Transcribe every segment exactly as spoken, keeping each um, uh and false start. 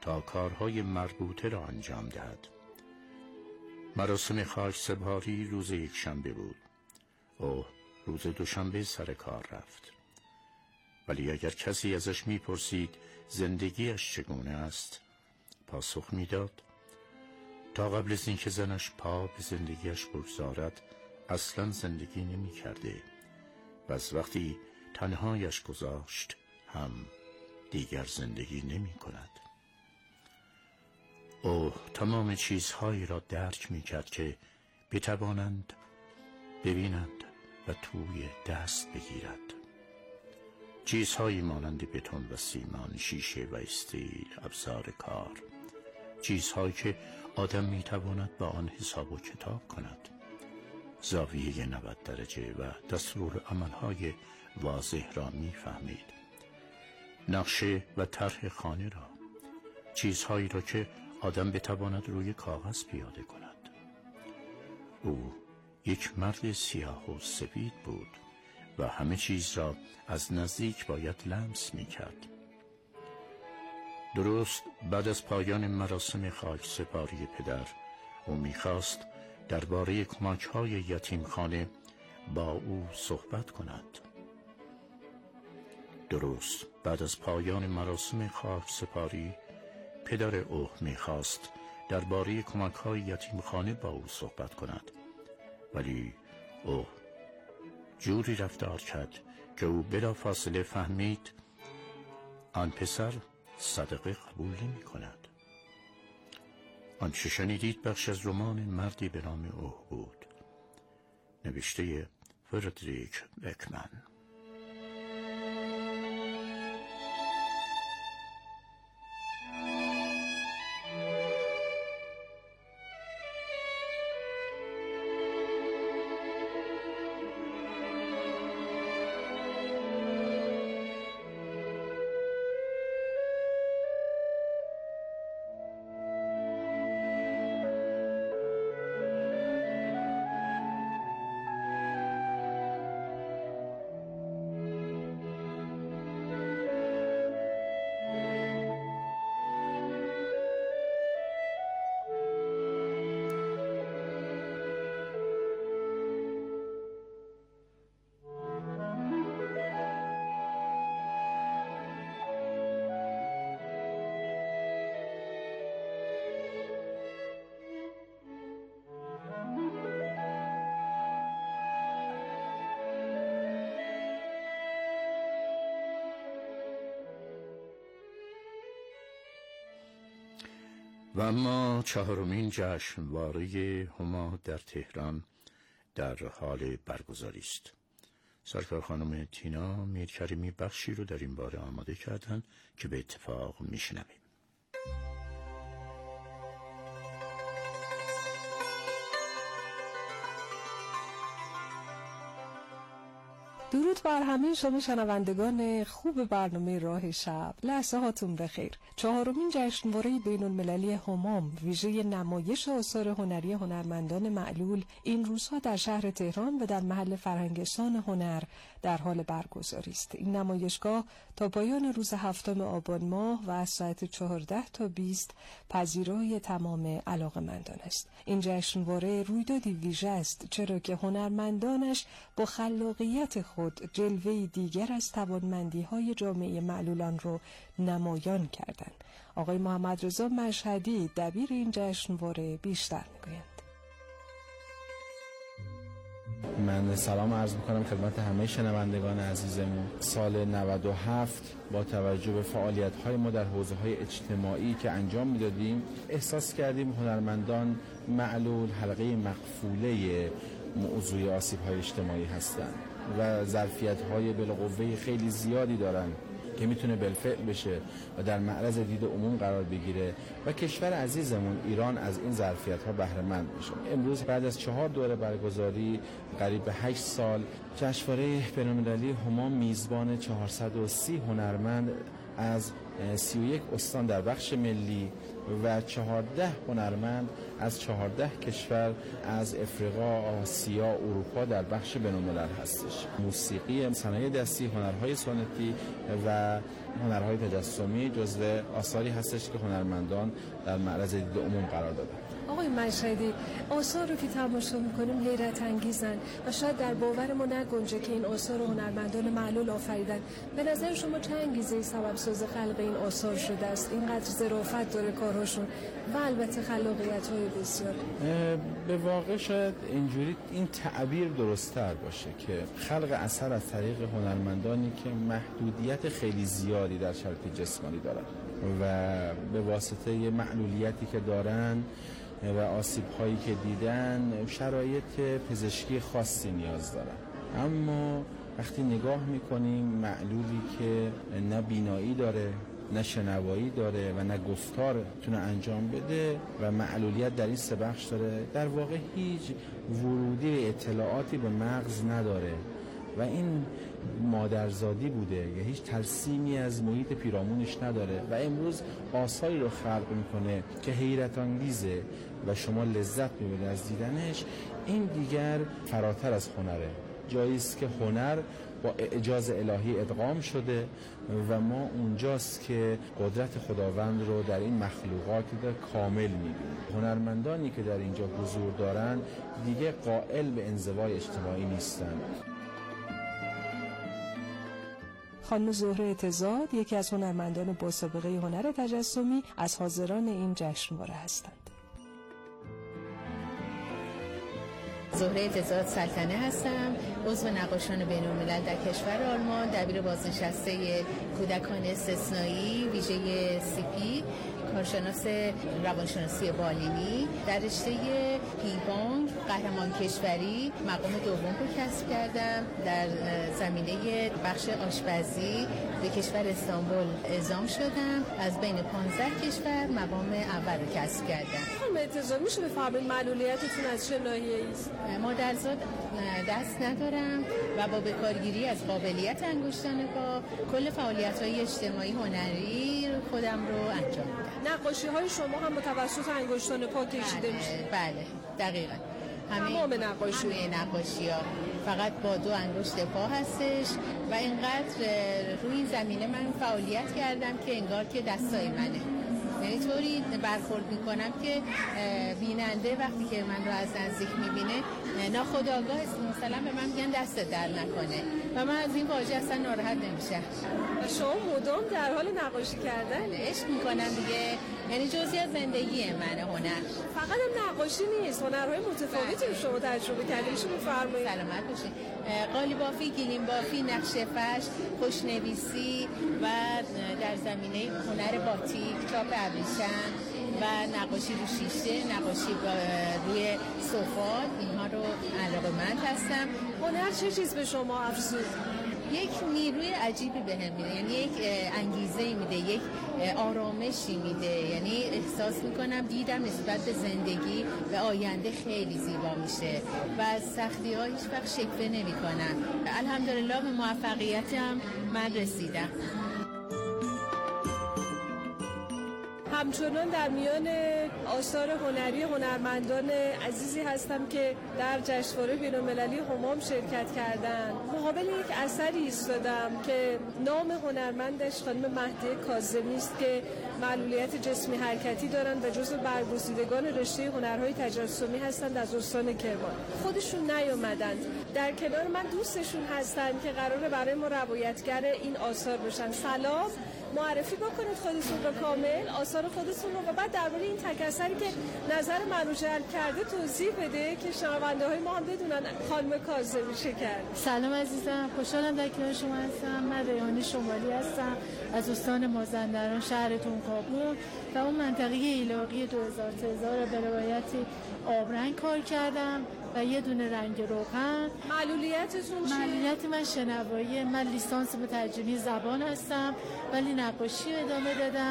تا کارهای مربوطه را انجام دهد. مراسم خاکسپاری روز یک شنبه بود. او روز دوشنبه سر کار رفت. ولی اگر کسی ازش میپرسید زندگیش چگونه است، پاسخ میداد تا قبل از اینکه زنش پا به زندگیش بگذارد اصلا زندگی نمی کرده و از وقتی تنهایش گذاشت هم دیگر زندگی نمی کند. او تمام چیزهایی را درک می کرد که بتوانند ببینند و توی دست بگیرد. چیزهایی مانند بتون و سیمان، شیشه و استیل، ابزار کار، چیزهایی که آدم می تواند با آن حساب و کتاب کند، زاویه نود درجه و دستور عملهای واضح را می فهمید، نقشه و طرح خانه را، چیزهایی را که آدم بتواند روی کاغذ پیاده کند. او یک مرد سیاه و سفید بود و همه چیز را از نزدیک باید لمس می کرد. درست بعد از پایان مراسم خاکسپاری پدر، او می‌خواست درباره کمک‌های یتیمخانه با او صحبت کند. درست بعد از پایان مراسم خاکسپاری پدر او می‌خواست درباره کمک‌های یتیمخانه با او صحبت کند، ولی او جوری رفتار کرد که او بلافاصله فهمید آن پسر صدقه قبول نمی کند. آنچه شنیدید بخش از رمان مردی به نام اوه بود، نوشته فردریک بکمن. و اما چهارمین جشنواره هما در تهران در حال برگزاری است. سرکار خانم تینا میرکریمی بخشی رو در این باره آماده کردن که به اتفاق میشنویم. درود بر همه شما شنوندگان خوب برنامه راه شب. لحظه هاتون بخیر. چهارمین جشنواره بین المللی همام ویژه نمایش آثار هنری هنرمندان معلول این روزها در شهر تهران و در محل فرهنگستان هنر در حال برگزاری است. این نمایشگاه تا پایان روز هفتم آبان ماه و از ساعت چهارده تا بیست پذیرای تمام علاقه‌مندان است. این جشنواره رویدادی ویژه است، چرا که هنرمندانش با خلاقیت خود جلوه‌ای دیگر از توانمندی‌های جامعه معلولان رو نمایان کردند. آقای محمد رضا مشهدی دبیر این جشنواره بیشتر می‌گویند. من سلام عرض می‌کنم خدمت همه شنوندگان عزیزمون. سال نود و هفت با توجه به فعالیت‌های ما در حوزه‌های اجتماعی که انجام می‌دادیم، احساس کردیم هنرمندان معلول حلقه مقفوله موضوع آسیب‌های اجتماعی هستند و ظرفیت‌های بالقوه خیلی زیادی دارن که میتونه بالفعل بشه و در معرض دید عموم قرار بگیره و کشور عزیزمون ایران از این ظرفیت‌ها بهره مند بشه. امروز بعد از چهار دوره برگزاری قریب به هشت سال، جشنواره بین‌المللی همام میزبان چهارصد و سی هنرمند از سی و یک استان در بخش ملی و چهارده هنرمند از چهارده کشور از افریقا، آسیا، اروپا در بخش بین‌الملل هستش. موسیقی، صنایع دستی، هنرهای سنتی و هنرهای تجسمی جزو آثاری هستش که هنرمندان در معرض دید عموم قرار دادن. آقای مشهدی، آثار رو که تماشا میکنیم حیرت انگیزن و شاید در باور ما نگنجه که این آثار هنرمندان معلول آفریدن. به نظر شما چه انگیزه سبب ساز خلق این آثار شده است؟ اینقدر ظرافت داره کارهاشون و البته خلاقیت‌های بسیار. به واقع شاید اینجوری این تعبیر درست‌تر باشه که خلق اثر از طریق هنرمندانی که محدودیت خیلی زیادی در شرایط جسمانی دارن و به واسطه معلولیتی که دارن و آسیب‌هایی که دیدن شرایط پزشکی خاصی نیاز دارن. اما وقتی نگاه می‌کنیم معلولی که نه بینایی داره، نه شنوایی داره و نه گفتار تونه انجام بده و معلولیت در این سه بخش داره، در واقع هیچ ورودی اطلاعاتی به مغز نداره و این مادرزادی بوده یا هیچ ترسیمی از محیط پیرامونش نداره و امروز آثاری رو خلق میکنه که حیرت انگیزه و شما لذت میبرید از دیدنش. این دیگر فراتر از هنره، جایی است که هنر با اعجاز الهی ادغام شده و ما اونجاست که قدرت خداوند رو در این مخلوقات کامل می‌بینیم. هنرمندانی که در اینجا حضور دارن دیگه قائل به انزوای اجتماعی نیستن. خانم زهره اعتزاد یکی از هنرمندان با سابقه هنر تجسمی از حاضران این جشنواره هستند. زهره اعتزاد سلطنه هستم، عضو نقاشان بین‌الملل در کشور آلمان، دبیر بازنشسته کودکان استثنایی ویژه سیپی، کارشناس روانشناسی بالینی، در رشته پیبانگ قهرمان کشوری مقام دوم رو کسب کردم. در زمینه بخش آشپزی به کشور استانبول اعزام شدم. از بین پانزده کشور مقام اول رو کسب کردم. خانم اعتزاد، میشه بفرمایید معلولیتتون از چه ناحیه‌ای است؟ مادرزاد دست ندارم و با بکارگیری از قابلیت انگشتان پا کل فعالیت‌های اجتماعی هنری خودم رو انجام میدم. نقاشی‌های شما هم با توسط انگشتان پا کشیده میشه؟ بله، دقیقاً. تمام نقاشی همه نقاشی‌ها فقط با دو انگشت پا هستش و اینقدر روی این زمینه من فعالیت کردم که انگار که دستای منه. یعنی طوری برخورد میکنم که بیننده وقتی که من رو از نزدیک میبینه ناخودآگاه مثلا به من میگن دست در نکنه و من از این واژه اصلا ناراحت نمیشم. و شما مدام در حال نقاشی کردن؟ عشق میکنم دیگه، یعنی جزئی از زندگی من هنر. فقط هم نقاشی نیست، هنرهای متفاوتی رو شما تجربه کردید. میشه بفرمایید؟ سلامت باشید. قالی بافی، گلیم بافی، نقشه فش، خوشنویسی و در زمینه هنر باتیک، چاپ ابریشم و نقاشی رو شیشه، نقاشی روی سفال، اینها رو علاقه‌مند هستم. هنر چه چیز به شما افزود؟ یک نیروی عجیبی بهم میده، یعنی یک انگیزه میده، یک آرامشی میده، یعنی احساس میکنم دیدم نسبت به زندگی و آینده خیلی زیبا میشه و از سختی ها هیچ وقت شکوه نمی کنم. الحمدلله به موفقیتم من رسیدم. همچنان در میان آثار هنری هنرمندان عزیزی هستم که در جشنواره بین‌المللی همام شرکت کردند. مقابل یک اثری ایستادم که نام هنرمندش خانم مهدیه کاظمی است که معلولیت جسمی حرکتی دارند و جزو برگزیدگان رشته هنرهای تجسمی هستند از استان کرمان. خودشون نیامدند، در کنار من دوستشون هستند که قراره برای ما روایتگر این آثار باشن. سلام، معرفی بکنید خودتون رو کامل، آثار خودتون رو و بعد درباره این تک اثری که نظر منو جلب کرده توضیح بده که شنونده های ما هم بدونن خانم کاظمی چه کرد. سلام عزیزم، خوشحالم در کنار شما هستم. من ریحانه شمالی هستم از استان مازندران، شهرتون کابل و اون منطقه ایلاقی دو هزار تا رو به روایتی آبرنگ کار کردم و یه دونه رنگ روغن. معلولیتتون چیه؟ معلولیت من شنوایی، من لیسانس مترجمی زبان هستم ولی نقاشی ادامه دادم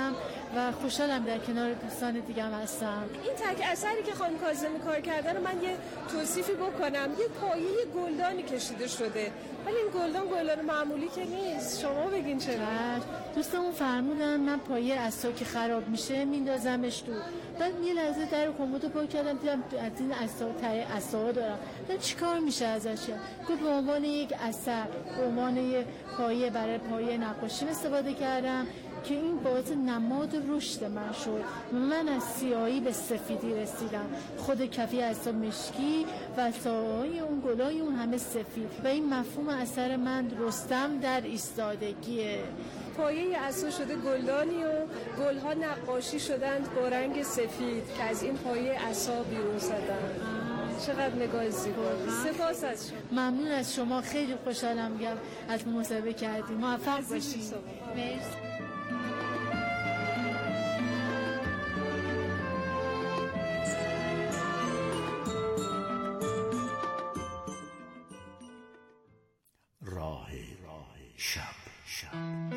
و خوشحالم در کنار دوستان دیگه هم هستم. این تک اثری که خانم کاظمی کار کردن رو من یه توصیفی بکنم، یه پایه گلدانی کشیده شده، ولی این گلدان گلدان معمولی که نیست. شما بگین چرا؟ دوستمون فرمودن من پایه عصا که خراب میشه میندازمش تو. بعد یه لحظه در کمد رو پاک کردم دیدم از این عصا تای عصا دارم. بعد چیکار میشه ازش؟ گفت به عنوان یک اثر، به عنوان یک پایه برای پایه نقاشی استفاده کردم که این باعث نماد رشد من شد. من از سیاهی به سفیدی رسیدم، خود کفی عصا مشکی و ساهای اون گلای اون همه سفید و این مفهوم اثر من رستم در ایستادگیه. پایه عصا شده گلدانی و گلها نقاشی شدند با رنگ سفید که از این پایه عصا بیرون زدن. چقدر نگاه زیبایی. سپاس از شما. ممنون از شما، خیلی خوشحالم میگم از مصاحبه کردیم. موفق باشید. مرسی. راه راه شب شب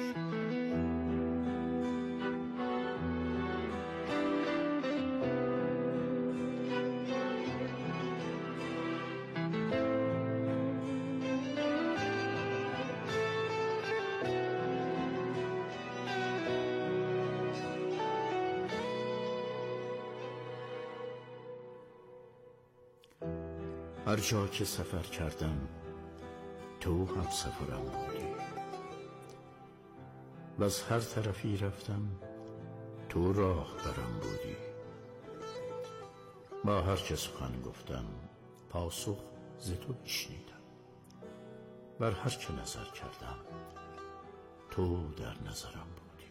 هر جا که سفر کردم تو هم سفرم بودی و از هر طرفی رفتم تو راه برم بودی. با هر که سخن گفتم پاسخ ز تو بشنیدم، بر هر که نظر کردم تو در نظرم بودی.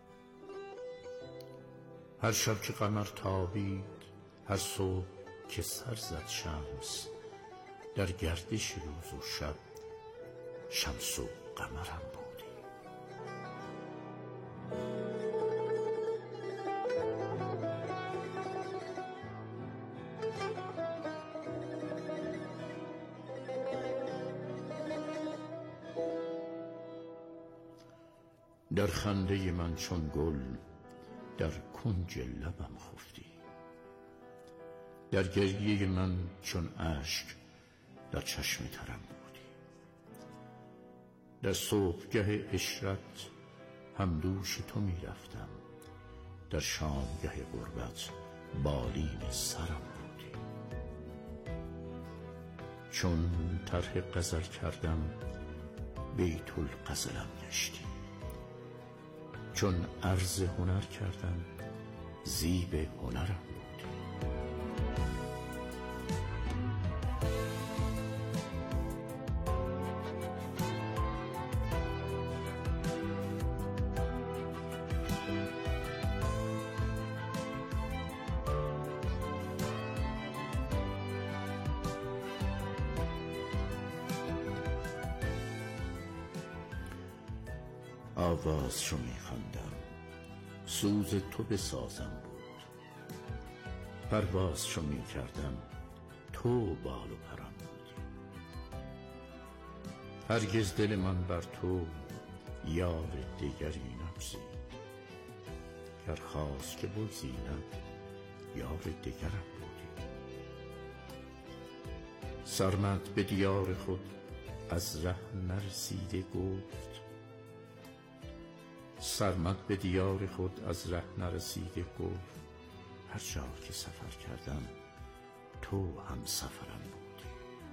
هر شب که قمر تابید، هر صبح که سر زد شمس، در گردش روز و شب شمس و قمرم بودی. در خنده من چون گل در کنج لبم خفتی، در گریه من چون اشک در چشم ترم بودی. در صبحگه عشرت همدوش تو می رفتم، در شامگه غربت بالین سرم بودی. چون طرح غزل کردم بیت الغزلم گشتی، چون عرض هنر کردم زیب هنرم بودی. آواز شو می خواندم سوز تو بسازم بود، پرواز شو می کردم تو بال و پرم بودی. هرگز دل من بر تو یار دیگری نبزید، گر خواست که بگزینم یار دیگرم بودی. سرمت به دیار خود از ره نرسیده گفت، سرمت به دیار خود از ره نرسیده گفت، هر جا که سفر کردم تو هم سفرم بودی.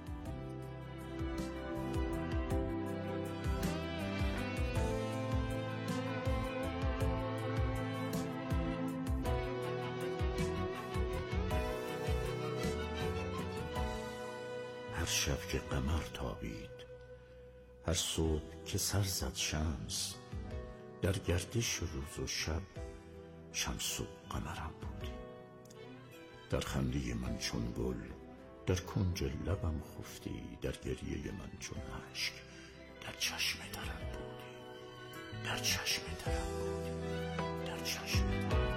هر شب که قمر تابید، هر صبح که سر زد شمس، در گردش روز و شب شمس و قمرم بودی. در خنده من چون گل در کنج لبم خفتی، در گریه من چون اشک در چشم ترم بودی. در چشم ترم بودی. در چشم ترم.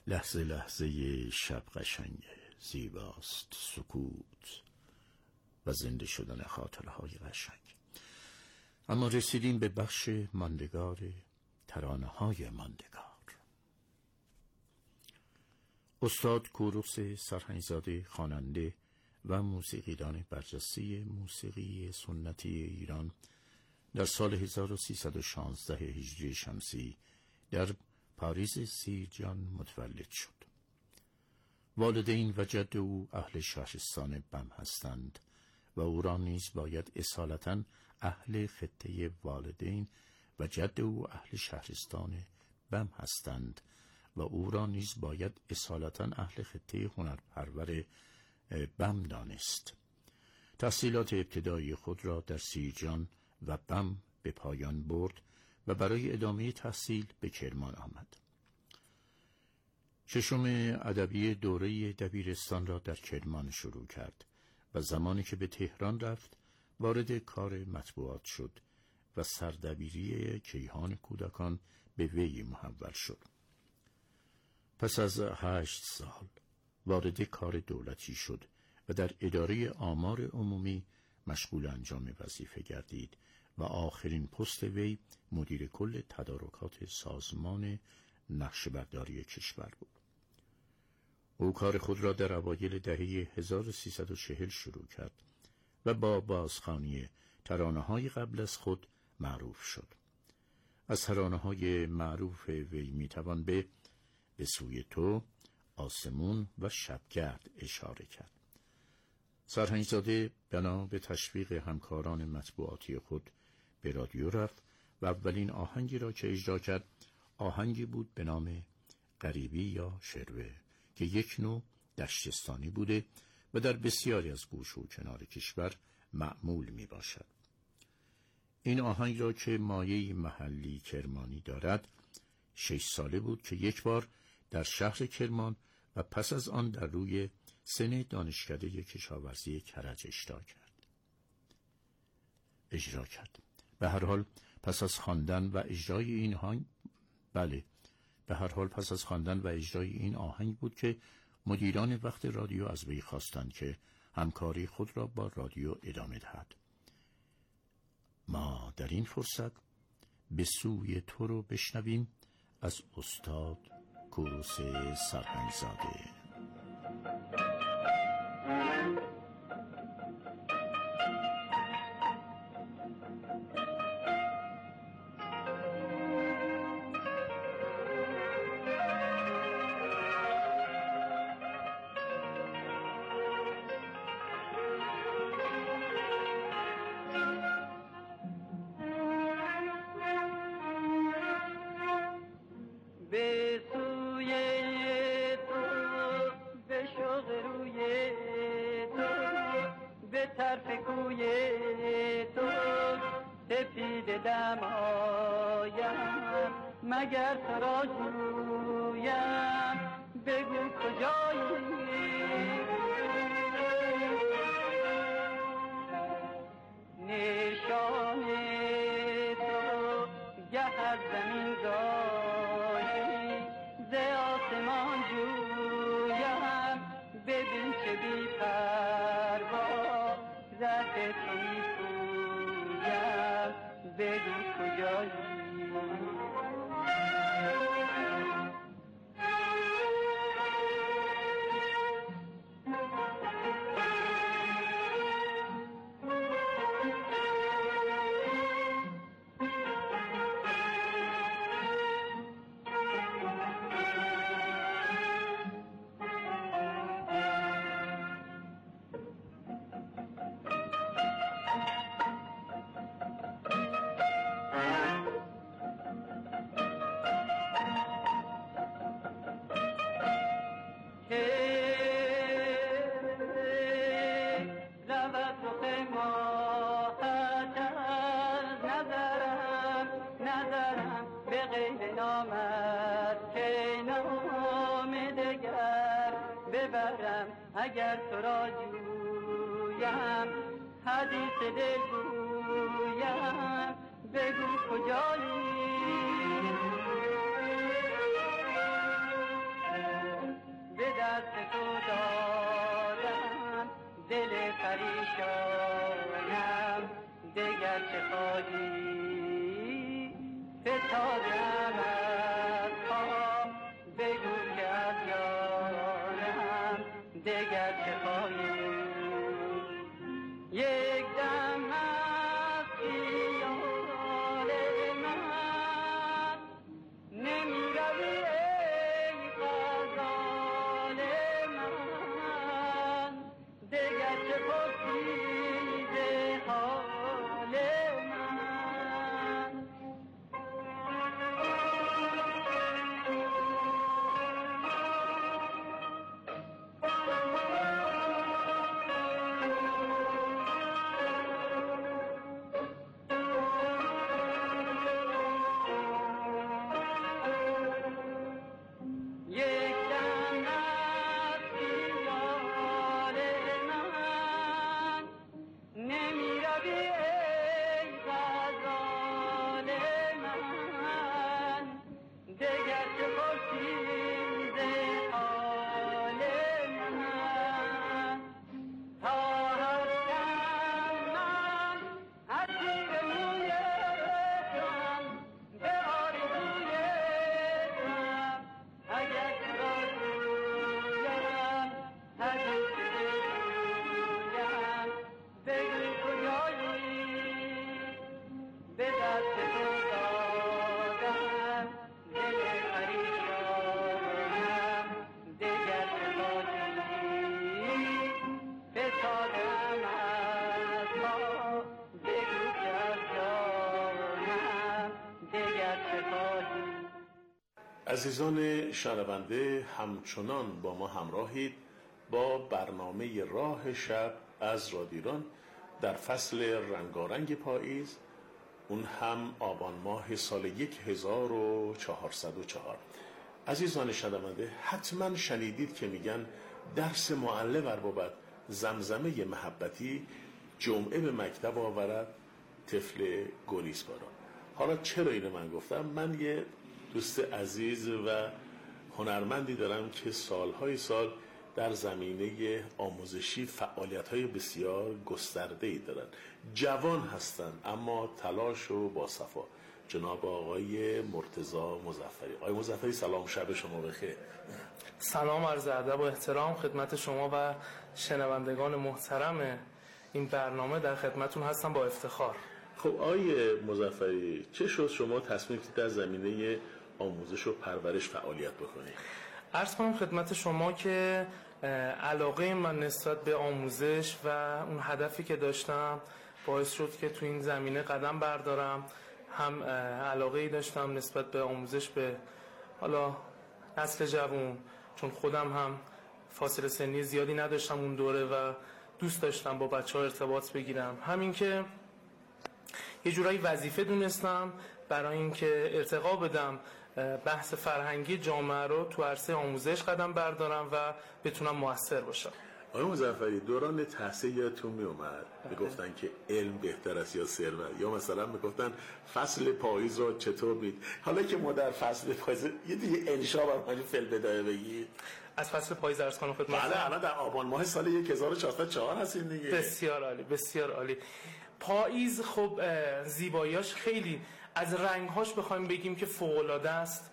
لحظه لحظه شب قشنگه، زیباست سکوت و زنده شدن خاطرهای قشنگ. اما رسیدیم به بخش ماندگار ترانه‌های ماندگار. استاد کوروش سرهنگ‌زاده، خواننده و موسیقیدان برجسته موسیقی سنتی ایران، در سال هزار و سیصد و شانزده هجری شمسی در پاریس سیرجان متولد شد. والدین و جد او اهل شهرستان بم هستند و او را نیز باید اصالتاً اهل خطه والدین و جد او اهل شهرستان بم هستند و او را نیز باید اصالتاً اهل خطه هنرپرور بم دانست. تحصیلات ابتدایی خود را در سیرجان و بم به پایان برد و برای ادامه تحصیل به کرمان آمد. ششم ادبی دوره دبیرستان را در کرمان شروع کرد و زمانی که به تهران رفت وارد کار مطبوعات شد و سردبیری کیهان کودکان به وی محول شد. پس از هشت سال وارد کار دولتی شد و در اداره آمار عمومی مشغول انجام وظیفه گردید و آخرین پست وی مدیر کل تدارکات سازمان نقشه‌برداری کشور بود. او کار خود را در اوایل دهه هزار و سیصد و چهل شروع کرد و با بازخوانی ترانه‌های قبل از خود معروف شد. از ترانه‌های معروف وی میتوان به به سوی تو، آسمون و شبگرد اشاره کرد. سرهنگ‌زاده بنا به تشویق همکاران مطبوعاتی خود به رادیو رفت و اولین آهنگی را که اجرا کرد آهنگی بود به نام غریبی یا شروه که یک نوع دشتستانی بوده و در بسیاری از گوش و کنار کشور معمول می باشد. این آهنگ را که مایه محلی کرمانی دارد شش ساله بود که یک بار در شهر کرمان و پس از آن در روی سن دانشکده کشاورزی کرج اجرا کرد. اجرا کرد. به هر حال پس از خواندن و اجرای این آهنگ بله به هر حال پس از خواندن و اجرای این آهنگ بود که مدیران وقت رادیو از وی خواستند که همکاری خود را با رادیو ادامه دهد. ما در این فرصت به سوی تو رو بشنویم از استاد کوروش سرهنگ‌زاده. مگر تو را جویم بگو کجایی، نشان تو گه از زمین گاهی ز آسمان جویم، ببین چه بی پروا ره تو می پویم، بگو کجایی. اگر تو را جویم حدیث دل گویم، بگو کجایی. دست تو دارم دل پریشانم دگر چه خواهی فتادم از پا بگو که از یارم دگر چه خواهی یک دم از خیال من نمی روی ای غزال من دگر چه پرسیده حال من یک دم از خیال من نمی روی ای غزال من دگر چه پرسیده حال من تا هستم من اسیر روی تن به آرزوی تن اگر تو را جویم حدیث بگویم بگو کجایی به دست تو دادم دل پریشانم دگر چه خواهی فتادم از پا بگو که از جانم دگر چه خواهی. عزیزان شنونده، همچنان با ما همراهید با برنامه راه شب از رادیو ایران در فصل رنگارنگ پاییز، اون هم آبان ماه سال هزار و چهارصد و چهار. عزیزان شنونده، حتما شنیدید که میگن درس معلم ار بود زمزمه محبتی جمعه به مکتب آورد طفل گریزپارا. حالا چرا اینو من گفتم؟ من یه دوست عزیز و هنرمندی دارم که سالهای سال در زمینه آموزشی فعالیت‌های بسیار گسترده‌ای دارن. جوان هستن اما تلاش و باصفا. جناب آقای مرتضی مظفری. آقای مظفری سلام، شب شما بخیر. سلام، عرض ادب و احترام خدمت شما و شنوندگان محترم این برنامه. در خدمتون هستم با افتخار. خب آقای مظفری، چه شد شما تصمیم گرفتید در زمینه آموزش و پرورش فعالیت بکنید؟ عرض کنم خدمت شما که علاقه من نسبت به آموزش و اون هدفی که داشتم باعث شد که تو این زمینه قدم بردارم. هم علاقه ای داشتم نسبت به آموزش به حالا نسل جوان، چون خودم هم فاصله سنی زیادی نداشتم اون دوره و دوست داشتم با بچه ها ارتباط بگیرم. همین که یه جورایی وظیفه دونستم برای اینکه ارتقا بدم بحث فرهنگی جامعه رو تو عرصه آموزش قدم بردارم و بتونم موثر باشم. آقای مظفری، دوران تحصیل یادتون می اومد میگفتن که علم بهتر است یا ثروت، یا مثلا میگفتن فصل پاییز رو چطور بید؟ حالا که ما در فصل پاییز یه دیگه انشا برای فیل بدایه بگید از فصل پاییز عرض کنم خدمتتون. بله، الان در آبان ماه سال هزار و چهارصد و چهار هستیم دیگه. بسیار عالی، بسیار عالی. پاییز خب زیباییاش خیلی، از رنگهاش بخوایم بگیم که فوق‌العاده است.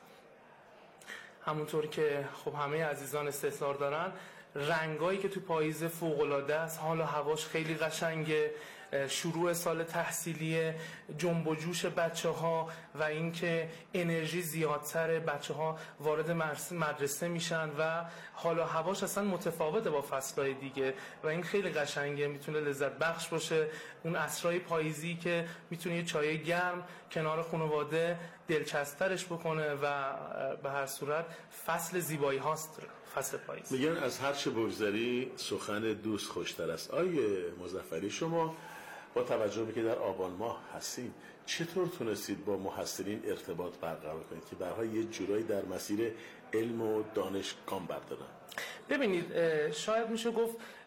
همونطور که خب همه عزیزان استحضار دارن، رنگایی که تو پاییز فوق‌العاده است. حالا هواش خیلی قشنگه، شروع سال تحصیلی، جنب و جوش بچه‌ها و اینکه انرژی زیادتره، بچه‌ها وارد مدرسه میشن و حالا هواش اصلا متفاوته با فصل‌های دیگه و این خیلی قشنگه، میتونه لذت بخش باشه. اون عصرهای پاییزی که میتونه یه چای گرم کنار خانواده دلچسب‌ترش بکنه و به هر صورت فصل زیبایی هاست فصل پاییز. میگن از هر چه بگذری سخن دوست خوشتر است. آیه مظفری، شما با توجه به که در آبان ماه هستید، چطور تونستید با محصلین ارتباط برقرار کنید که برای یه جورایی در مسیر علم و دانش گام بردارن؟ ببینید، شاید میشه گفت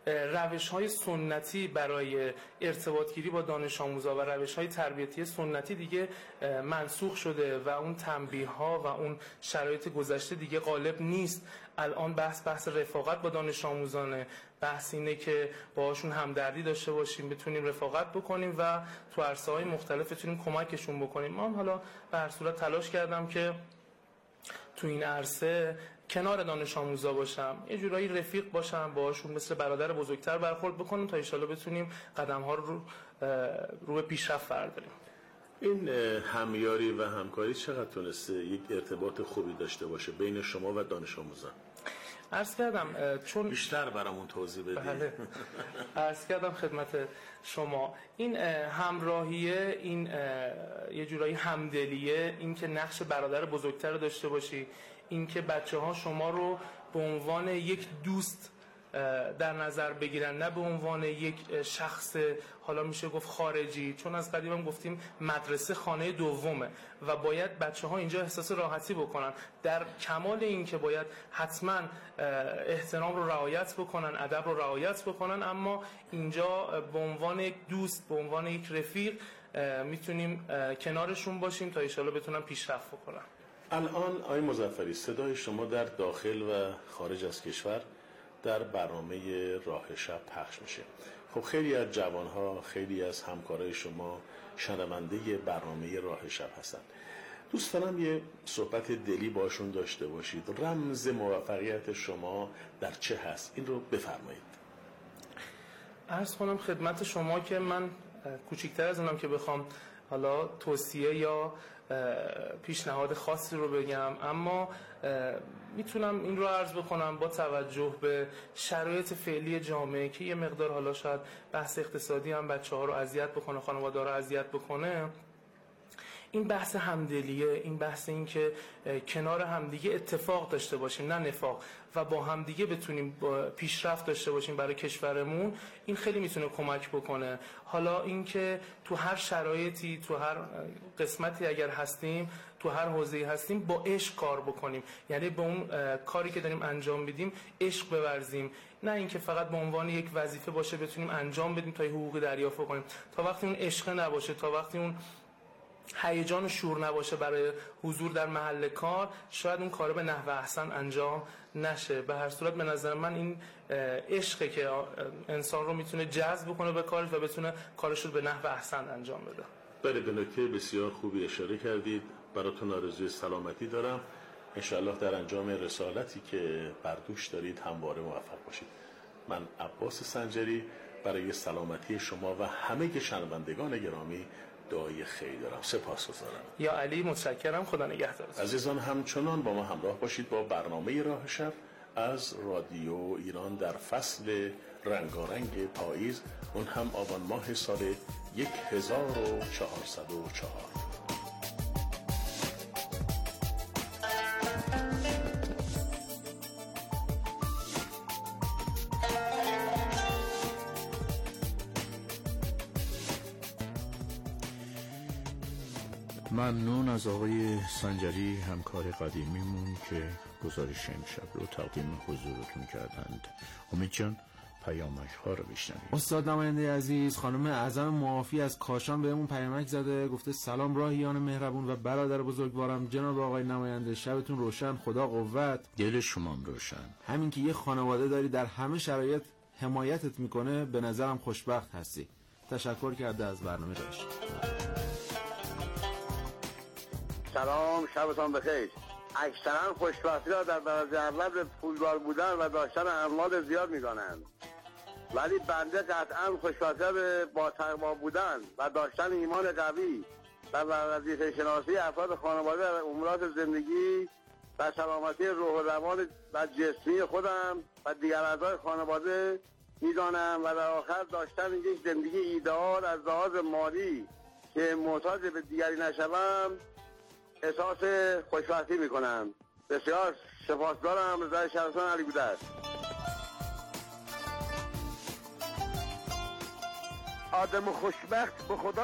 روش‌های سنتی برای ارتباط گیری با دانش آموزا و روش‌های تربیتی سنتی دیگه منسوخ شده و اون تنبیه‌ها و اون شرایط گذشته دیگه غالب نیست. الان بحث بحث رفاقت با دانش آموزانه، بحث اینه که باهاشون همدردی داشته باشیم، بتونیم رفاقت بکنیم و تو عرصه‌های مختلف بتونیم کمکشون بکنیم. من حالا به هر صورت تلاش کردم که تو این عرصه کنار دانش آموزا باشم، یه جورایی رفیق باشم، باهاشون مثل برادر بزرگتر برخورد بکنیم تا ان شاءالله بتونیم قدم‌ها رو رو به پیشرفت برداریم. این همیاری و همکاری چقدر تونسته یک ارتباط خوبی داشته باشه بین شما و دانش آموزان؟ عرض کردم چون بیشتر برامون توضیح بدید. بله. عرض کردم خدمت شما این همراهیه، این یه جورایی همدلیه، این که نقش برادر بزرگتر رو داشته باشی، این که بچه ها شما رو به عنوان یک دوست در نظر بگیرن، نه به عنوان یک شخص حالا میشه گفت خارجی، چون از قدیم هم گفتیم مدرسه خانه دومه و باید بچه ها اینجا احساس راحتی بکنن، در کمال این که باید حتما احترام رو رعایت بکنن، ادب رو رعایت بکنن، اما اینجا به عنوان یک دوست، به عنوان یک رفیق میتونیم کنارشون باشیم تا ان شاءالله بتونن پیشرفت بکنن. الان آقای مظفری، صدای شما در داخل و خارج از کشور در برنامه راه شب پخش میشه. خب خیلی از جوانها، خیلی از همکارای شما شنونده برنامه راه شب هستن. دوست دارم یه صحبت دلی باشون داشته باشید. رمز موفقیت شما در چه هست؟ این رو بفرمایید. عرض کنم خدمت شما که من کوچکتر از اونم که بخوام حالا توصیه یا پیشنهاد خاصی رو بگم، اما میتونم این رو عرض بکنم با توجه به شرایط فعلی جامعه که یه مقدار حالا شاید بحث اقتصادی هم بچه ها رو اذیت بکنه، خانواده رو اذیت بکنه، این بحث همدلیه، این بحث این که کنار همدیگه اتفاق داشته باشیم نه نفاق و با همدیگه بتونیم پیشرفت داشته باشیم برای کشورمون، این خیلی میتونه کمک بکنه. حالا این که تو هر شرایطی، تو هر قسمتی اگر هستیم، تو هر حوزه‌ای هستیم، با عشق کار بکنیم، یعنی به اون کاری که داریم انجام میدیم عشق بورزیم، نه اینکه فقط به عنوان یک وظیفه باشه بتونیم انجام بدیم تا حقوقی دریافت کنیم. تا وقتی اون عشق نباشه، تا وقتی اون هیجان و شور نباشه برای حضور در محل کار، شاید اون کار به نحو احسن انجام نشه. به هر صورت به نظر من این عشقه که انسان رو میتونه جذب کنه به کارش و بتونه کارش رو به نحو احسن انجام بده. بله، به نکته بسیار خوبی اشاره کردید. براتون آرزوی سلامتی دارم. انشاءالله در انجام رسالتی که بر دوش دارید همواره موفق باشید. من عباس سنجری برای سلامتی شما و همه شنوندگان گرامی دعای خیر دارم. سپاسگزارم. یا علی، متشکرم. خدا نگهدارت. عزیزان همچنان با ما همراه باشید با برنامه راه شب از رادیو ایران در فصل رنگارنگ پاییز، اون هم آبان ماه سال هزار و چهارصد و چهار. ممنون از آقای سنجری، همکار قدیمیمون که گزارش امشب رو تقدیم حضورتون کردند. امید جان، پیامک ها رو بشنویم. استاد نماینده عزیز، خانم اعظم معافی از کاشان بهمون پیامک زده، گفته سلام راهیان مهربون و برادر بزرگوارم، جناب آقای نماینده شبتون روشن، خدا قوت. دل شما روشن. همین که یه خانواده داری در همه شرایط حمایتت میکنه، به نظرم خوشبخت هستی. تشکر کرده از برنامه راش. سلام، شبتان بخیر. اکثرا خوشبختی را در درجه اول به پولدار بودن و داشتن اموال زیاد می‌دانند، ولی بنده قطعا خوشبختی را به با تقوا بودن و داشتن ایمان قوی و وظیفه شناسی افراد خانواده در امورات زندگی و سلامتی روح و روان و جسمی خودم و دیگر اعضای خانواده می‌دانم و در آخر داشتن یک زندگی ایدئال از لحاظ مالی که محتاج به دیگری نشوم احساس خوشبختی میکنم. بسیار سپاسگزارم. رضا شهرستان، علی بودرز. آدم خوشبخت به خدا